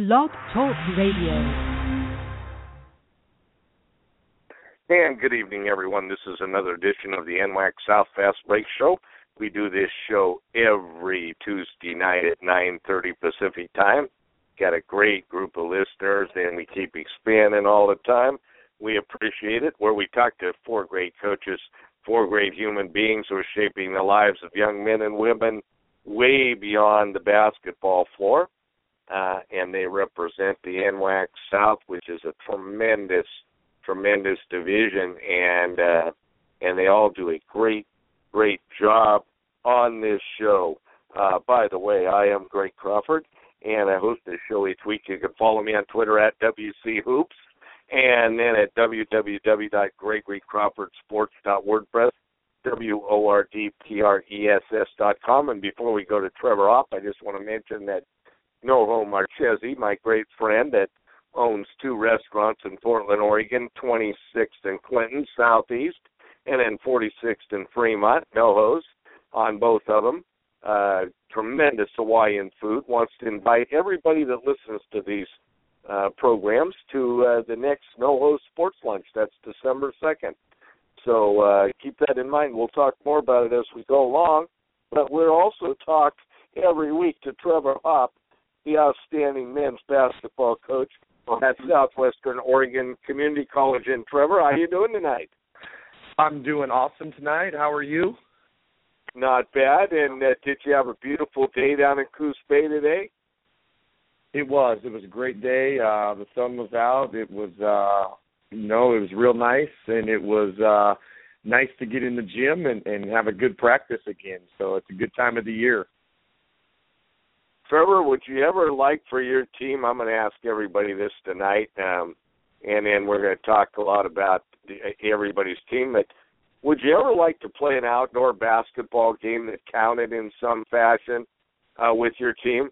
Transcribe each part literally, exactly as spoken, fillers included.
Blog Talk Radio. And good evening, everyone. This is another edition of the N W A C South Fast Break Show. We do this show every Tuesday night at nine thirty Pacific time. Got a great group of listeners, and we keep expanding all the time. We appreciate it, where we talk to four great coaches, four great human beings who are shaping the lives of young men and women way beyond the basketball floor. Uh, and they represent the N W A C South, which is a tremendous, tremendous division, and uh, and they all do a great, great job on this show. Uh, by the way, I am Greg Crawford, and I host this show each week. You can follow me on Twitter at W C Hoops, and then at w w w dot gregory crawford sports dot wordpress, W O R D P R E S S dot com. And before we go to Trevor Opp, I just want to mention that Noho Marchesi, my great friend that owns two restaurants in Portland, Oregon, twenty-sixth and Clinton, Southeast, and then forty-sixth and Fremont, Noho's on both of them. Uh, tremendous Hawaiian food. Wants to invite everybody that listens to these uh, programs to uh, the next NoHo Sports Lunch. That's December second. So uh, keep that in mind. We'll talk more about it as we go along. But we'll also talk every week to Trevor Opp, the outstanding men's basketball coach at Southwestern Oregon Community College. And Trevor, how you doing tonight? I'm doing awesome tonight. How are you? Not bad. And uh, did you have a beautiful day down in Coos Bay today? It was. It was a great day. Uh, the sun was out. It was, uh, you know, it was real nice, and it was uh, nice to get in the gym and, and have a good practice again. So it's a good time of the year. Trevor, would you ever like for your team, I'm going to ask everybody this tonight, um, and then we're going to talk a lot about the, everybody's team, but would you ever like to play an outdoor basketball game that counted in some fashion uh, with your team?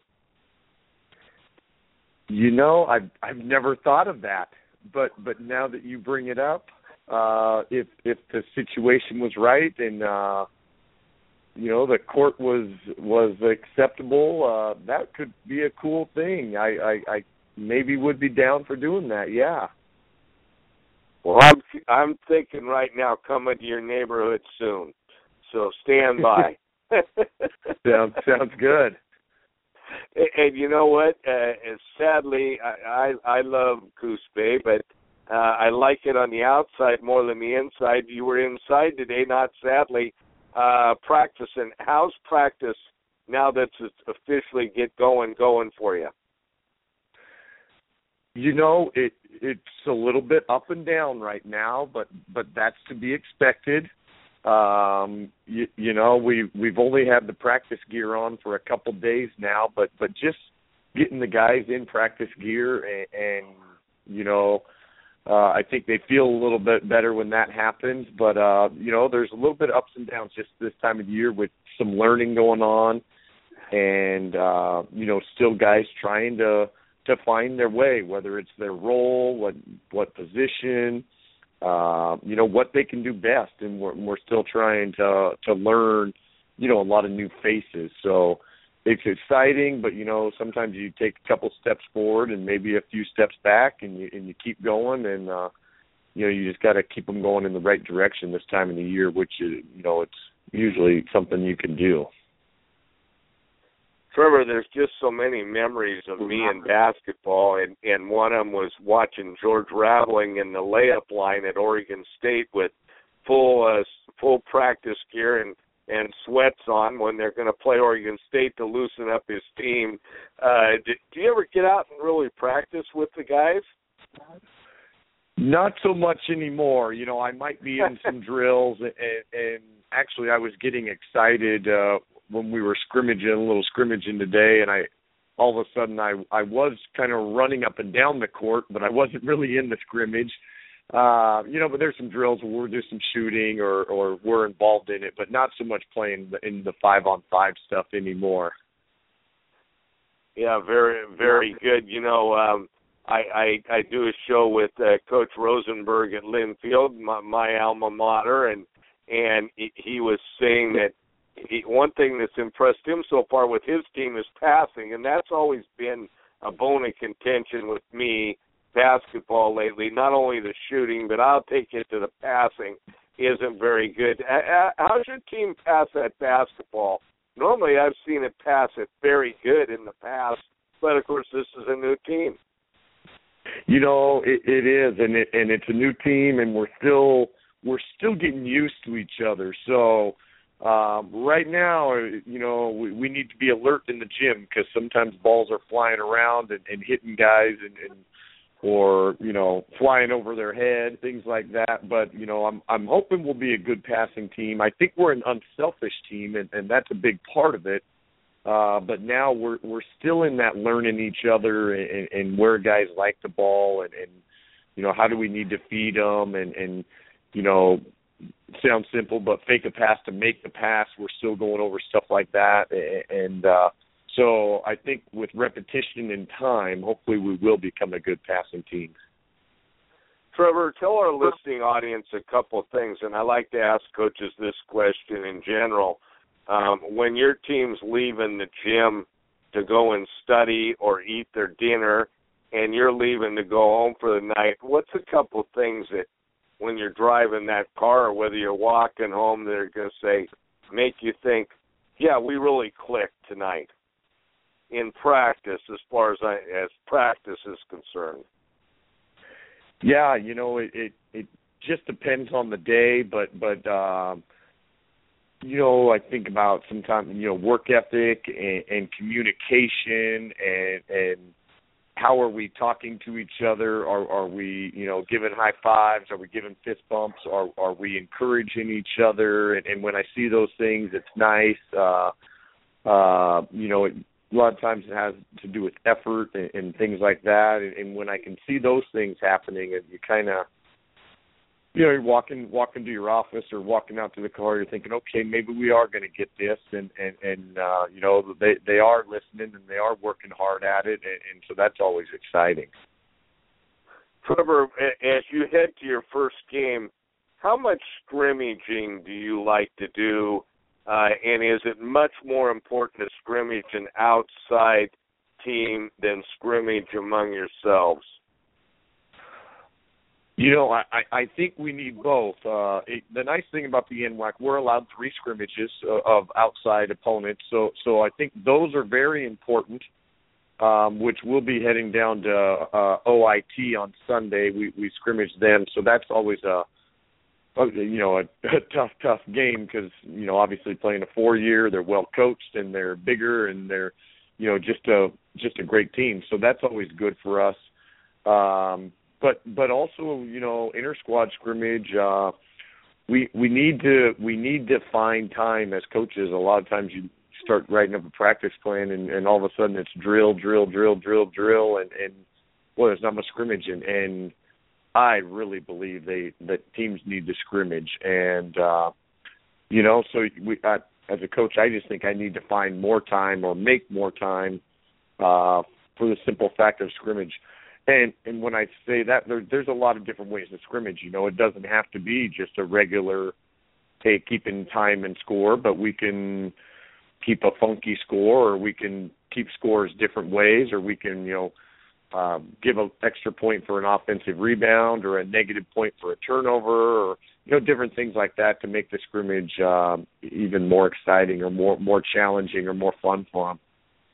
You know, I've, I've never thought of that, but but now that you bring it up, uh, if if the situation was right and uh, you know, the court was was acceptable, uh, that could be a cool thing. I, I, I maybe would be down for doing that, yeah. Well, I'm, I'm thinking right now coming to your neighborhood soon, so stand by. sounds, sounds good. And, and you know what? Uh, sadly, I, I, I love Coos Bay, but uh, I like it on the outside more than the inside. You were inside today, not sadly. Uh, practicing. How's practice now that it's officially get going going for you? You know, it it's a little bit up and down right now, but but that's to be expected. Um, you, you know, we we've only had the practice gear on for a couple days now, but but just getting the guys in practice gear and, and you know. Uh, I think they feel a little bit better when that happens, but, uh, you know, there's a little bit of ups and downs just this time of the year with some learning going on and, uh, you know, still guys trying to to find their way, whether it's their role, what what position, uh, you know, what they can do best, and we're, we're still trying to to learn, you know, a lot of new faces. So it's exciting, but, you know, sometimes you take a couple steps forward and maybe a few steps back, and you and you keep going, and, uh, you know, you just got to keep them going in the right direction this time of the year, which, is, you know, it's usually something you can do. Trevor, there's just so many memories of me in basketball, and, and one of them was watching George Raveling in the layup line at Oregon State with full uh, full practice gear and and sweats on when they're going to play Oregon State to loosen up his team. Uh, do, do you ever get out and really practice with the guys? Not so much anymore. You know, I might be in some drills, and, and actually I was getting excited uh, when we were scrimmaging, a little scrimmaging today, and I all of a sudden I, I was kind of running up and down the court, but I wasn't really in the scrimmage. Uh, you know, but there's some drills where we're doing some shooting or, or we're involved in it, but not so much playing in the five-on-five stuff anymore. Yeah, very, very good. You know, um, I, I I do a show with uh, Coach Rosenberg at Linfield, my, my alma mater, and and he, he was saying that he, one thing that's impressed him so far with his team is passing, and that's always been a bone of contention with me, basketball lately. Not only the shooting, but I'll take it to the passing isn't very good. How's your team pass at basketball? Normally I've seen it pass it very good in the past, but of course this is a new team. You know, it, it is, and it, and it's a new team, and we're still we're still getting used to each other. So um, right now, you know, we, we need to be alert in the gym because sometimes balls are flying around and, and hitting guys, and, and or you know, flying over their head, things like that. But you know, I'm I'm hoping we'll be a good passing team. I think we're an unselfish team, and, and that's a big part of it. Uh, but now we're we're still in that learning each other and, and where guys like the ball and, and you know, how do we need to feed them and, and you know, sounds simple, but fake a pass to make the pass. We're still going over stuff like that. And uh, so I think with repetition and time, hopefully we will become a good passing team. Trevor, tell our listening audience a couple of things, and I like to ask coaches this question in general. Um, when your team's leaving the gym to go and study or eat their dinner and you're leaving to go home for the night, what's a couple things that when you're driving that car or whether you're walking home they're going to say, make you think, yeah, we really clicked tonight in practice as far as, I, as practice is concerned? Yeah, you know, it, it, it just depends on the day, but, but um, you know, I think about sometimes, you know, work ethic and, and communication and, and how are we talking to each other? Are, are we, you know, giving high fives? Are we giving fist bumps? Are, are we encouraging each other? And, and when I see those things, it's nice. Uh, uh, you know, it, a lot of times it has to do with effort and, and things like that. And, and when I can see those things happening, you kind of, you know, you're walking walking to your office or walking out to the car, you're thinking, okay, maybe we are going to get this, and and and uh, you know, they they are listening and they are working hard at it, and, and so that's always exciting. Trevor, as you head to your first game, how much scrimmaging do you like to do, uh, and is it much more important to scrimmage an outside team than scrimmage among yourselves? You know, I, I think we need both. Uh, it, the nice thing about the N W A C, we're allowed three scrimmages uh, of outside opponents, so so I think those are very important, um, which we'll be heading down to uh, O I T on Sunday. We, we scrimmage them, so that's always a, a you know, a, a tough, tough game because, you know, obviously playing a four-year, they're well-coached and they're bigger and they're, you know, just a, just a great team. So that's always good for us. Um But but also, you know, inter-squad scrimmage, uh, we we need to we need to find time as coaches. A lot of times you start writing up a practice plan, and, and all of a sudden it's drill, drill, drill, drill, drill, and, and well, there's not much scrimmage. And, and I really believe they that teams need to scrimmage. And, uh, you know, so we I, as a coach, I just think I need to find more time or make more time uh, for the simple fact of scrimmage. And and when I say that, there, there's a lot of different ways to scrimmage. You know, it doesn't have to be just a regular, hey, keeping time and score, but we can keep a funky score, or we can keep scores different ways, or we can, you know, um, give an extra point for an offensive rebound or a negative point for a turnover, or, you know, different things like that to make the scrimmage um, even more exciting or more, more challenging or more fun for them.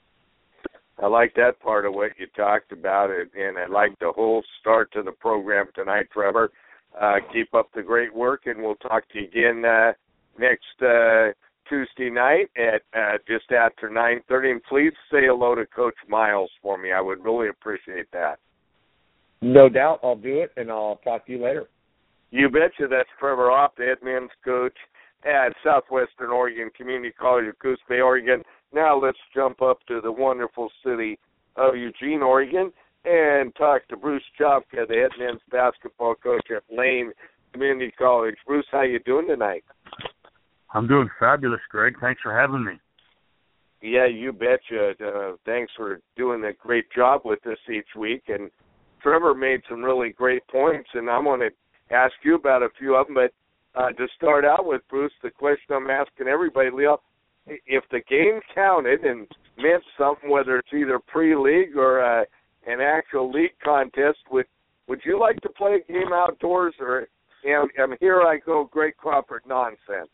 I like that part of what you talked about, and I like the whole start to the program tonight, Trevor. Uh, keep up the great work, and we'll talk to you again uh, next uh, Tuesday night at uh, just after nine thirty. And please say hello to Coach Miles for me. I would really appreciate that. No doubt. I'll do it, and I'll talk to you later. You betcha. That's Trevor Opp, the head men's coach at Southwestern Oregon Community College of Coos Bay, Oregon. Now let's jump up to the wonderful city of Eugene, Oregon, and talk to Bruce Chopka, the head men's basketball coach at Lane Community College. Bruce, how you doing tonight? I'm doing fabulous, Greg. Thanks for having me. Yeah, you betcha. Uh, thanks for doing a great job with us each week. And Trevor made some really great points, and I'm going to ask you about a few of them. But uh, to start out with, Bruce, the question I'm asking everybody, Leo, if the game counted, and meant something, whether it's either pre-league or uh, an actual league contest. Would Would you like to play a game outdoors, or you know, I'm here I go, Greg Crawford nonsense?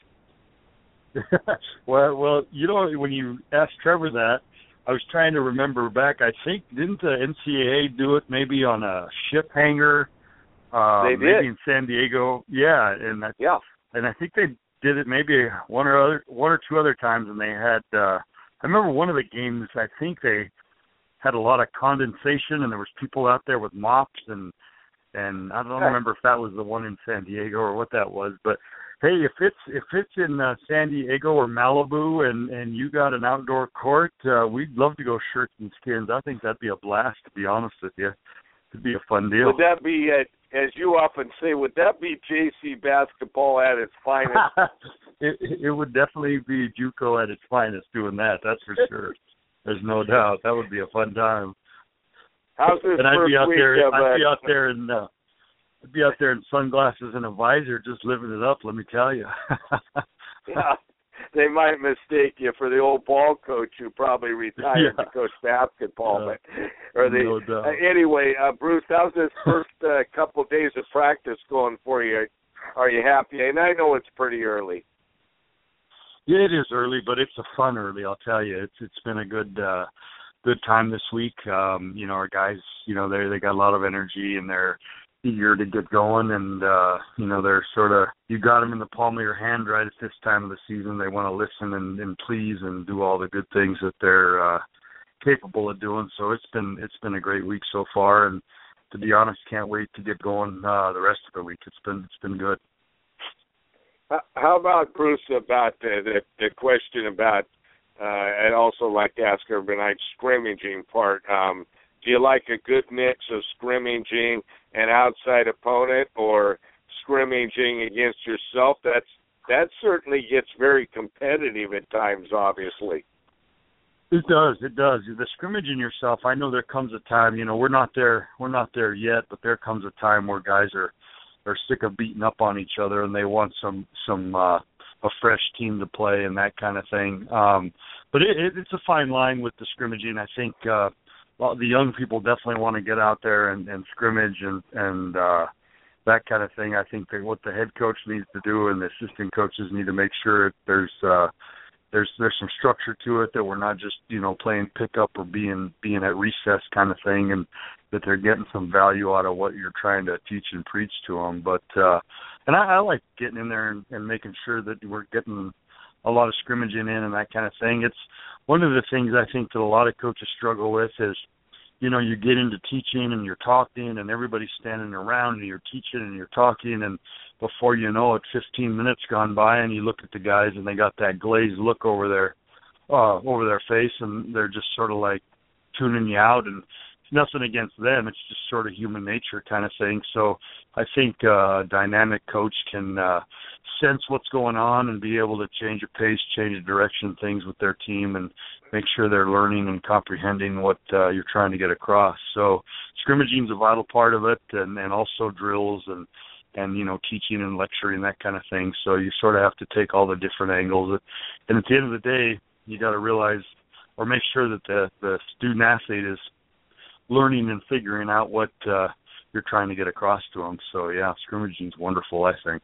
well, well, you know, when you asked Trevor that, I was trying to remember back. I think, didn't the N C double A do it maybe on a ship hangar? Uh, they did. Maybe in San Diego. Yeah, and I, yeah, and I think they did it maybe one or other, one or two other times, and they had. Uh, I remember one of the games. I think they had a lot of condensation, and there was people out there with mops, and and I don't remember if that was the one in San Diego or what that was, but. Hey, if it's if it's in uh, San Diego or Malibu and, and you got an outdoor court, uh, we'd love to go shirts and skins. I think that'd be a blast, to be honest with you. It'd be a fun deal. Would that be, uh, as you often say, would that be J C basketball at its finest? it, it would definitely be JUCO at its finest doing that, that's for sure. There's no doubt. That would be a fun time. How's this and I'd first be out week there, of, I'd be uh, out there in... Uh, I'd be out there in sunglasses and a visor just living it up, let me tell you. Yeah, they might mistake you for the old ball coach who probably retired yeah. to coach basketball. Yeah. But, or the, no doubt. uh, anyway, uh, Bruce, how's this first uh, couple of days of practice going for you? Are you happy? And I know it's pretty early. Yeah, it is early, but it's a fun early, I'll tell you. It's It's been a good uh, good time this week. Um, you know, our guys, you know, they they got a lot of energy, and they're eager to get going, and uh you know, they're sort of, you got them in the palm of your hand right at this time of the season. They want to listen and, and please and do all the good things that they're uh capable of doing. So it's been it's been a great week so far, and to be honest, can't wait to get going uh the rest of the week. It's been it's been good. How about, Bruce, about the the, the question about uh I'd also like to ask everybody, scrimmaging part. Um Do you like a good mix of scrimmaging an outside opponent or scrimmaging against yourself? That's that certainly gets very competitive at times, obviously. It does, it does. The scrimmaging yourself, I know there comes a time, you know, we're not there we're not there yet, but there comes a time where guys are, are sick of beating up on each other and they want some some uh a fresh team to play and that kind of thing. Um but it, it it's a fine line with the scrimmaging. I think uh well, the young people definitely want to get out there and, and scrimmage and, and uh, that kind of thing. I think that what the head coach needs to do and the assistant coaches need to make sure there's uh, there's there's some structure to it, that we're not just, you know, playing pickup or being being at recess kind of thing, and that they're getting some value out of what you're trying to teach and preach to them. But uh, and I, I like getting in there and, and making sure that we're getting a lot of scrimmaging in and that kind of thing. It's one of the things I think that a lot of coaches struggle with is, you know, you get into teaching and you're talking and everybody's standing around and you're teaching and you're talking, and before you know it, fifteen minutes gone by and you look at the guys and they got that glazed look over their uh, over their face, and they're just sort of like tuning you out. And it's nothing against them. It's just sort of human nature kind of thing. So I think uh, a dynamic coach can uh, sense what's going on and be able to change the pace, change the direction of things with their team, and make sure they're learning and comprehending what uh, you're trying to get across. So scrimmaging is a vital part of it, and, and also drills and, and, you know, teaching and lecturing, that kind of thing. So you sort of have to take all the different angles. And at the end of the day, you got to realize or make sure that the, the student athlete is learning and figuring out what uh, you're trying to get across to them. So, yeah, scrimmaging is wonderful, I think.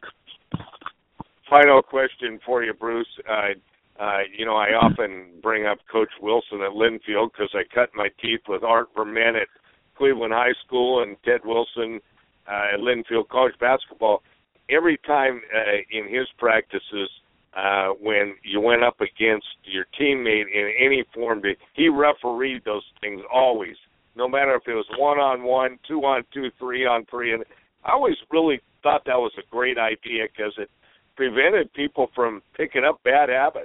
Final question for you, Bruce. Uh, uh, you know, I often bring up Coach Wilson at Linfield because I cut my teeth with Art Vermen at Cleveland High School and Ted Wilson uh, at Linfield College Basketball. Every time uh, in his practices, uh, when you went up against your teammate in any form, he refereed those things always, no matter if it was one-on-one, two-on-two, three-on-three. And I always really thought that was a great idea because it prevented people from picking up bad habits.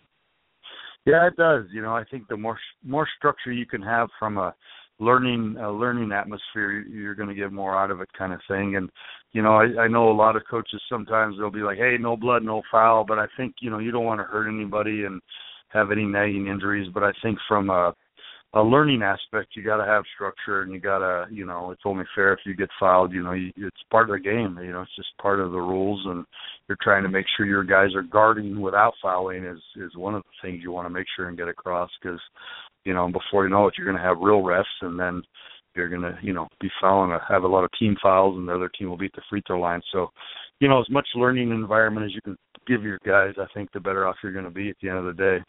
Yeah, it does. You know, I think the more more structure you can have from a learning a learning atmosphere, you're going to get more out of it, kind of thing. And you know, I, I know a lot of coaches sometimes they'll be like, "Hey, no blood, no foul," but I think, you know, you don't want to hurt anybody and have any nagging injuries. But I think from a a learning aspect. You got to have structure, and you got to, you know, it's only fair if you get fouled. You know, you, it's part of the game. You know, it's just part of the rules, and you're trying to make sure your guys are guarding without fouling is is one of the things you want to make sure and get across, because, you know, before you know it, you're going to have real refs, and then you're going to, you know, be fouling, have a lot of team fouls, and the other team will beat the free throw line. So, you know, as much learning environment as you can give your guys, I think the better off you're going to be at the end of the day.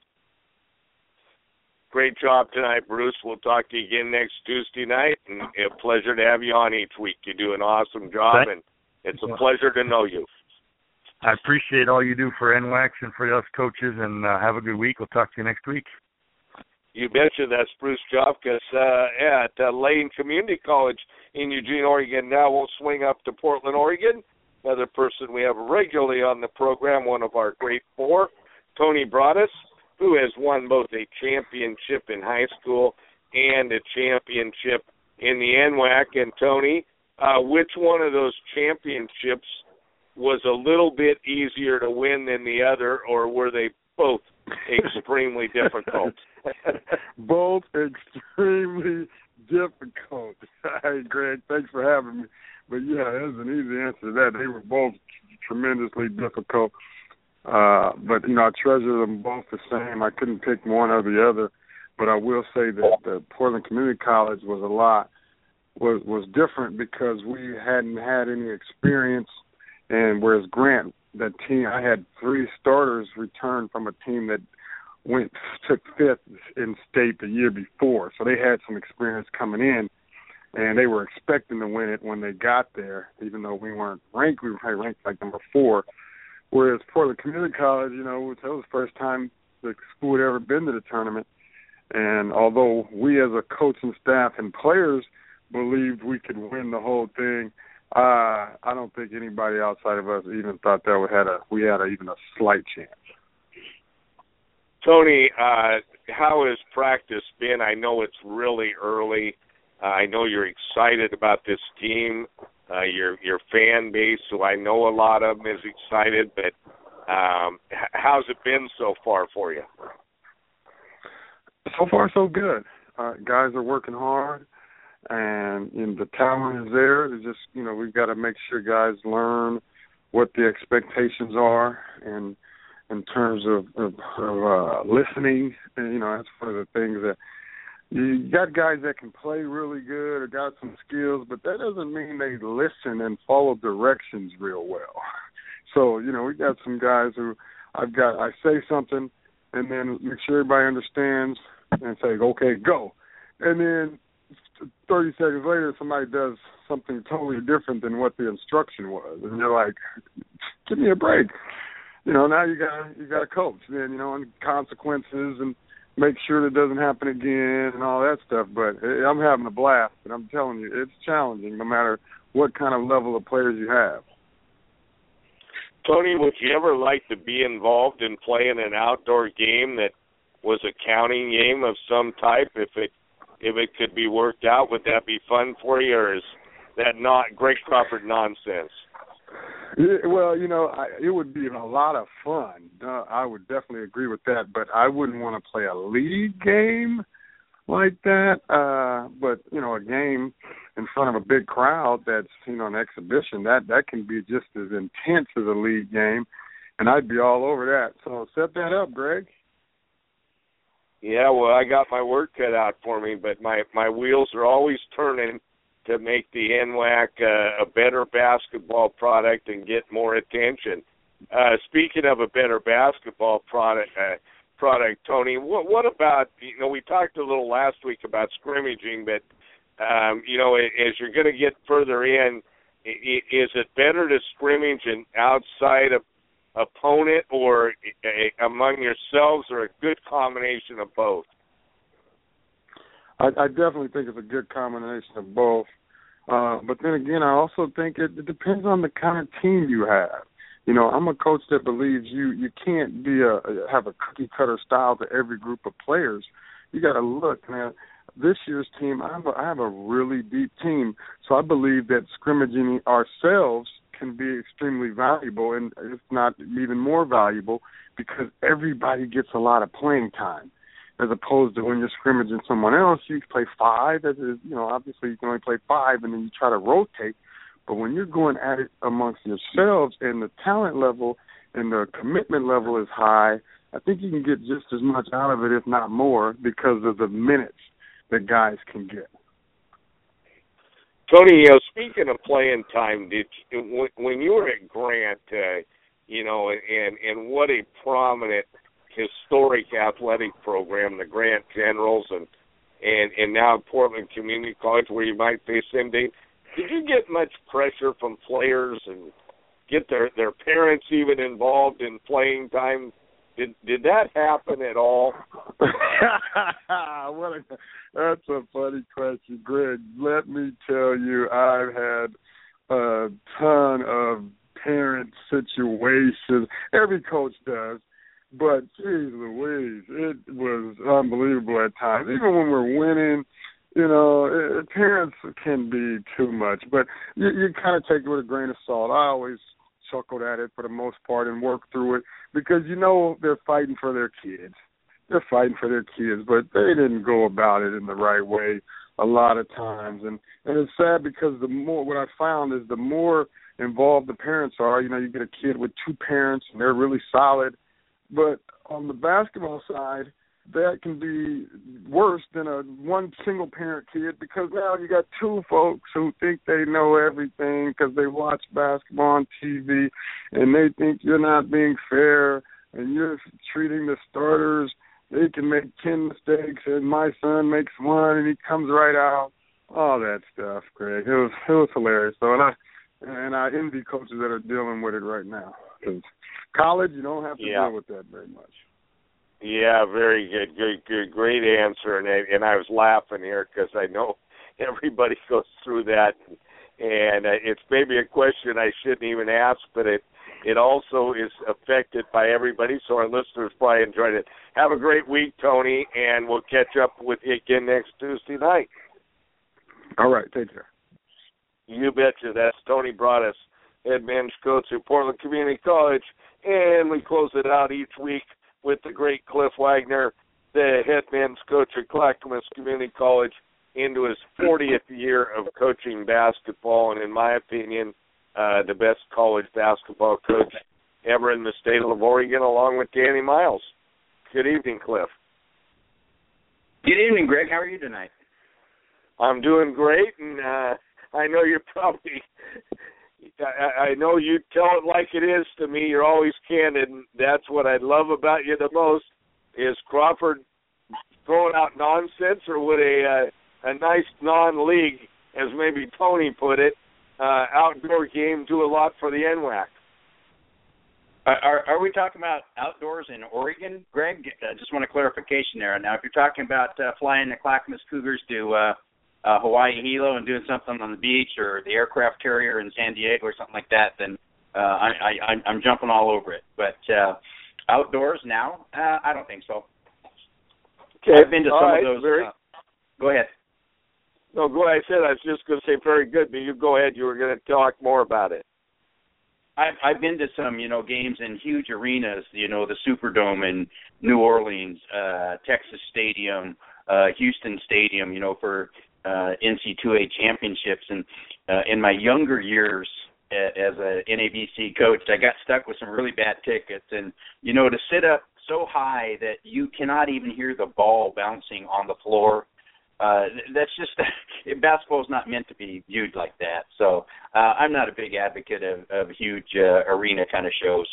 Great job tonight, Bruce. We'll talk to you again next Tuesday night, and a pleasure to have you on each week. You do an awesome job, and it's a pleasure to know you. I appreciate all you do for N WAC and for us coaches, and uh, have a good week. We'll talk to you next week. You betcha. That's Bruce Jofkas uh, at uh, Lane Community College in Eugene, Oregon. Now we'll swing up to Portland, Oregon. Another person we have regularly on the program, one of our great four, Tony Broaddus, who has won both a championship in high school and a championship in the N WAC. And, Tony, uh, which one of those championships was a little bit easier to win than the other, or were they both extremely difficult? Both extremely difficult. Hey, Greg, thanks for having me. But, yeah, there's an easy answer to that. They were both tremendously difficult. Uh, but, you know, I treasure them both the same. I couldn't pick one or the other. But I will say that the Portland Community College was a lot, was, was different because we hadn't had any experience. And whereas Grant, that team, I had three starters return from a team that went took fifth in state the year before. So they had some experience coming in, and they were expecting to win it when they got there, even though we weren't ranked. We were probably ranked like number four. Whereas Portland Community College, you know, that was the first time the school had ever been to the tournament. And although we as a coaching staff and players believed we could win the whole thing, uh, I don't think anybody outside of us even thought that we had a we had a, even a slight chance. Tony, uh, how has practice been? I know it's really early. Uh, I know you're excited about this team. Uh, your your fan base, who I know a lot of them, is excited. But um, h- how's it been so far for you? So far, so good. Uh, guys are working hard, and you know, the talent is there. It's just, you know, we've got to make sure guys learn what the expectations are, and in terms of, of, of uh, listening. And, you know, that's one of the things that you got guys that can play really good or got some skills, but that doesn't mean they listen and follow directions real well. So, you know, we got some guys who I've got, I say something and then make sure everybody understands and say, okay, go. And then thirty seconds later, somebody does something totally different than what the instruction was. And you're like, give me a break. You know, now you got you got to coach. Then, you know, and consequences and make sure that doesn't happen again and all that stuff. But I'm having a blast, and I'm telling you, it's challenging no matter what kind of level of players you have. Tony, would you ever like to be involved in playing an outdoor game that was a counting game of some type? If it if it could be worked out, would that be fun for you, or is that not Greg Crawford nonsense? Yeah, well, you know, I, it would be a lot of fun. Uh, I would definitely agree with that, but I wouldn't want to play a league game like that. Uh, but, you know, a game in front of a big crowd that's, you know, an exhibition, that, that can be just as intense as a league game, and I'd be all over that. So set that up, Greg. Yeah, well, I got my work cut out for me, but my, my wheels are always turning to make the N WAC uh, a better basketball product and get more attention. Uh, speaking of a better basketball product, uh, product, Tony, what, what about, you know, we talked a little last week about scrimmaging, but, um, you know, as you're going to get further in, is it better to scrimmage an outside of opponent or a, among yourselves, or a good combination of both? I, I definitely think it's a good combination of both. Uh, but then again, I also think it, it depends on the kind of team you have. You know, I'm a coach that believes you you can't be a have a cookie cutter style to every group of players. You got to look, man. This year's team, I have, a, I have a really deep team, so I believe that scrimmaging ourselves can be extremely valuable, and if not even more valuable, because everybody gets a lot of playing time. as opposed to when you're scrimmaging someone else, you play five. As is, you know, obviously you can only play five, and then you try to rotate. But when you're going at it amongst yourselves and the talent level and the commitment level is high, I think you can get just as much out of it, if not more, because of the minutes that guys can get. Tony, uh, speaking of playing time, did you, when you were at Grant, uh, you know, and and what a prominent historic athletic program, the Grant Generals, and and and now Portland Community College, where you might face them day. Did you get much pressure from players and get their their parents even involved in playing time? Did did that happen at all? What a, that's a funny question, Greg. Let me tell you, I've had a ton of parent situations. Every coach does. But, geez Louise, it was unbelievable at times. Even when we're winning, you know, it, parents can be too much. But you, you kind of take it with a grain of salt. I always chuckled at it for the most part and worked through it because, you know, they're fighting for their kids. They're fighting for their kids, but they didn't go about it in the right way a lot of times. And, and it's sad because the more, what I found is the more involved the parents are, you know, you get a kid with two parents and they're really solid. But on the basketball side, that can be worse than a one single parent kid because now you got two folks who think they know everything because they watch basketball on T V and they think you're not being fair and you're treating the starters. They can make ten mistakes and my son makes one and he comes right out. All that stuff, Greg. It was it was hilarious. So and I and I envy coaches that are dealing with it right now. Because college, you don't have to yeah. deal with that very much. Yeah, very good, good, good, great answer. And I, and I was laughing here because I know everybody goes through that, and it's maybe a question I shouldn't even ask, but it it also is affected by everybody. So our listeners probably enjoyed it. Have a great week, Tony, and we'll catch up with you again next Tuesday night. All right, take care. You betcha. That's Tony Broaddus, head men's coach at Portland Community College, and we close it out each week with the great Cliff Wagner, the head men's coach at Clackamas Community College, into his fortieth year of coaching basketball, and in my opinion, uh, the best college basketball coach ever in the state of Oregon, along with Danny Miles. Good evening, Cliff. Good evening, Greg. How are you tonight? I'm doing great, and uh, I know you're probably I, I know you tell it like it is to me. You're always candid, and that's what I love about you the most. Is Crawford throwing out nonsense, or would a uh, a nice non-league, as maybe Tony put it, uh, outdoor game do a lot for the N W A C? Are, are we talking about outdoors in Oregon, Greg? I just want a clarification there. Now, if you're talking about uh, flying the Clackamas Cougars to uh, uh, Hawaii Hilo and doing something on the beach, or the aircraft carrier in San Diego or something like that, then uh, I, I, I'm jumping all over it. But uh, outdoors now, uh, I don't think so. Okay. I've been to some right. of those. Very... Uh, go ahead. No, go ahead. I said I was just going to say very good, but you go ahead. You were going to talk more about it. I've, I've been to some, you know, games in huge arenas, you know, the Superdome in New Orleans, uh, Texas Stadium, uh, Houston Stadium, you know, for uh, N C double A championships. And uh, in my younger years uh, as a N A B C coach, I got stuck with some really bad tickets. And, you know, to sit up so high that you cannot even hear the ball bouncing on the floor, Uh, that's just – basketball is not meant to be viewed like that. So uh, I'm not a big advocate of, of huge uh, arena kind of shows.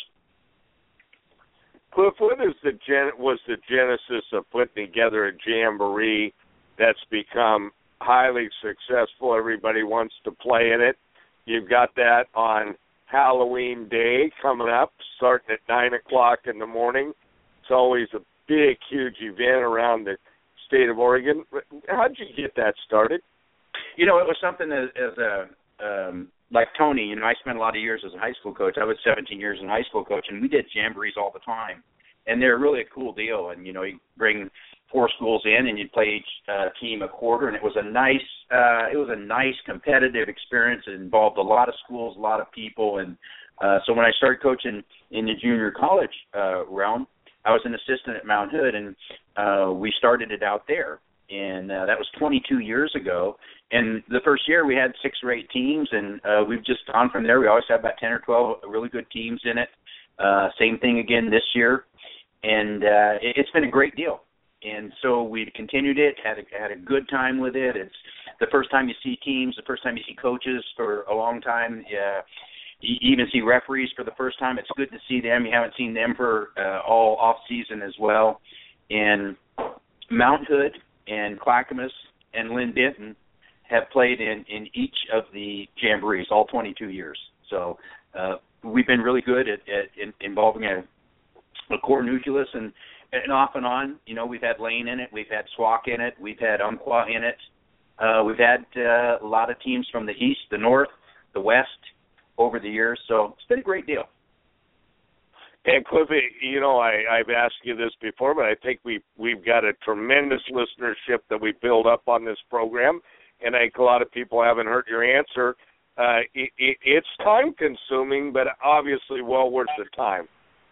Cliff, what is the gen- was the genesis of putting together a jamboree that's become highly successful? Everybody wants to play in it. You've got that on Halloween Day coming up, starting at nine o'clock in the morning. It's always a big, huge event around the state of Oregon. How did you get that started? You know, it was something as, as a um, like Tony. You know, I spent a lot of years as a high school coach. I was seventeen years in high school coach, and we did jamborees all the time. And they're really a cool deal. And you know, you bring four schools in, and you'd play each uh, team a quarter, and it was a nice, uh, it was a nice competitive experience. It involved a lot of schools, a lot of people, and uh, so when I started coaching in the junior college uh, realm, I was an assistant at Mount Hood, and uh, we started it out there. And uh, that was twenty-two years ago. And the first year we had six or eight teams, and uh, we've just gone from there. We always have about ten or twelve really good teams in it. Uh, same thing again this year. And uh, it, it's been a great deal. And so we continued it, had a, had a good time with it. It's the first time you see teams, the first time you see coaches for a long time. Uh, you even see referees for the first time. It's good to see them. You haven't seen them for uh, all off season as well. And Mount Hood and Clackamas and Lynn Denton have played in, in each of the jamborees, all twenty-two years. So uh, we've been really good at, at in, involving a, a core nucleus, and, and off and on. You know, we've had Lane in it, we've had Swauk in it, we've had Umpqua in it. Uh, we've had uh, a lot of teams from the east, the north, the west over the years. So it's been a great deal. And Cliffy, you know, I, I've asked you this before, but I think we we've got a tremendous listenership that we build up on this program, and I think a lot of people haven't heard your answer. Uh, it, it, it's time consuming, but obviously well worth the time.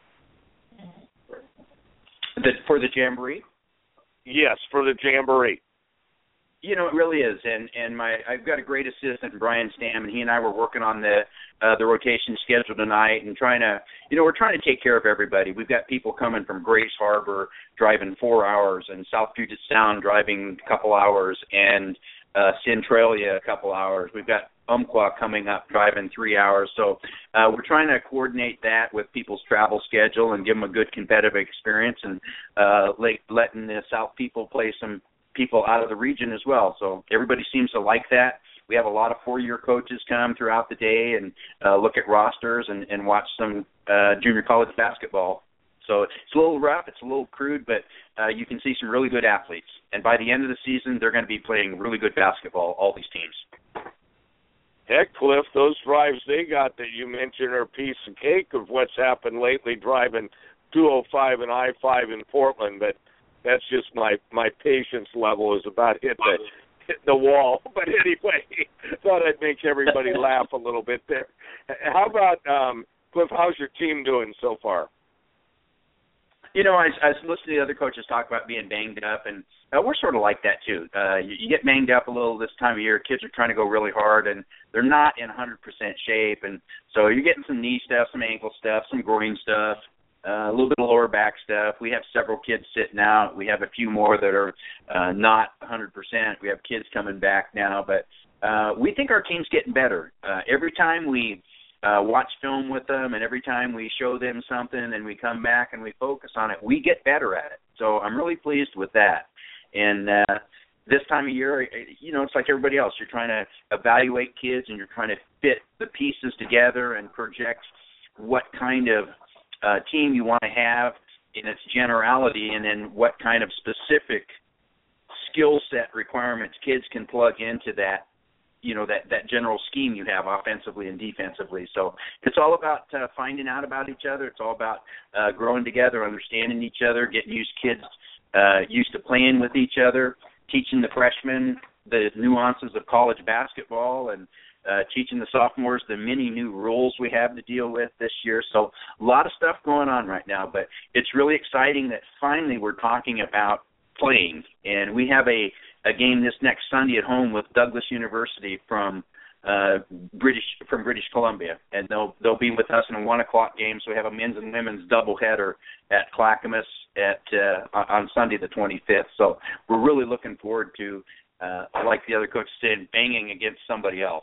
The, for the jamboree? Yes, for the jamboree. You know, it really is, and and my I've got a great assistant, Brian Stam, and he and I were working on the uh, the rotation schedule tonight, and trying to, you know, we're trying to take care of everybody. We've got people coming from Grace Harbor driving four hours, and South Puget Sound driving a couple hours, and uh, Centralia a couple hours. We've got Umpqua coming up driving three hours. So uh, we're trying to coordinate that with people's travel schedule and give them a good competitive experience, and uh, let, letting the South people play some people out of the region as well. So everybody seems to like that. We have a lot of four-year coaches come throughout the day and uh, look at rosters and, and watch some uh, junior college basketball. So it's a little rough, it's a little crude, but uh, you can see some really good athletes. And by the end of the season, they're going to be playing really good basketball, all these teams. Heck, Cliff, those drives they got that you mentioned are a piece of cake of what's happened lately driving two oh five and I five in Portland, but that's just my, my patience level is about hit the, hit the wall. But anyway, thought I'd make everybody laugh a little bit there. How about, um, Cliff, how's your team doing so far? You know, I, I was listening to the other coaches talk about being banged up, and uh, we're sort of like that too. Uh, you, you get banged up a little this time of year. Kids are trying to go really hard, and they're not in one hundred percent shape. And so you're getting some knee stuff, some ankle stuff, some groin stuff, uh, a little bit of lower back stuff. We have several kids sitting out. We have a few more that are uh, not one hundred percent. We have kids coming back now, but uh, we think our team's getting better. Uh, every time we Uh, watch film with them, and every time we show them something and we come back and we focus on it, we get better at it. So I'm really pleased with that. And uh, this time of year, you know, it's like everybody else. You're trying to evaluate kids, and you're trying to fit the pieces together and project what kind of uh, team you want to have in its generality, and then what kind of specific skill set requirements kids can plug into that, you know, that, that general scheme you have offensively and defensively. So it's all about uh, finding out about each other. It's all about uh, growing together, understanding each other, getting used kids uh, used to playing with each other, teaching the freshmen the nuances of college basketball, and uh, teaching the sophomores the many new rules we have to deal with this year. So a lot of stuff going on right now, but it's really exciting that finally we're talking about playing. And we have a a game this next Sunday at home with Douglas University from uh, British from British Columbia, and they'll they'll be with us in a one o'clock game. So we have a men's and women's doubleheader at Clackamas at uh, on Sunday the twenty-fifth. So we're really looking forward to, uh, like the other coach said, banging against somebody else.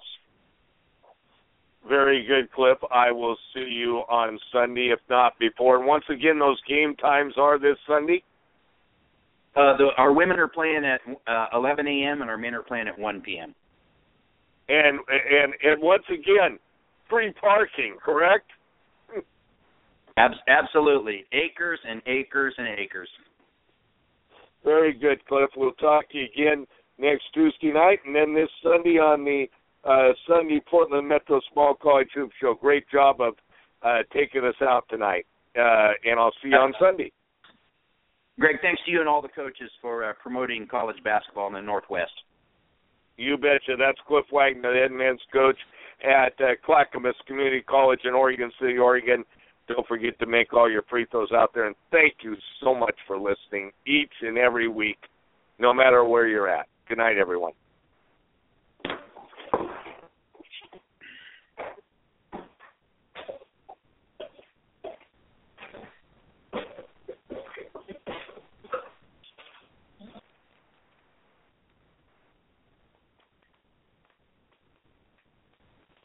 Very good, Cliff. I will see you on Sunday, if not before. And once again, those game times are this Sunday. Uh, the, our women are playing at uh, eleven a.m. and our men are playing at one p.m. And and and once again, free parking, correct? Abs- absolutely, acres and acres and acres. Very good, Cliff. We'll talk to you again next Tuesday night, and then this Sunday on the uh, Sunday Portland Metro Small College Hoop Show. Great job of uh, taking us out tonight, uh, and I'll see you on Sunday. Greg, thanks to you and all the coaches for uh, promoting college basketball in the Northwest. You betcha. That's Cliff Wagner, the head men's coach at uh, Clackamas Community College in Oregon City, Oregon. Don't forget to make all your free throws out there. And thank you so much for listening each and every week, no matter where you're at. Good night, everyone.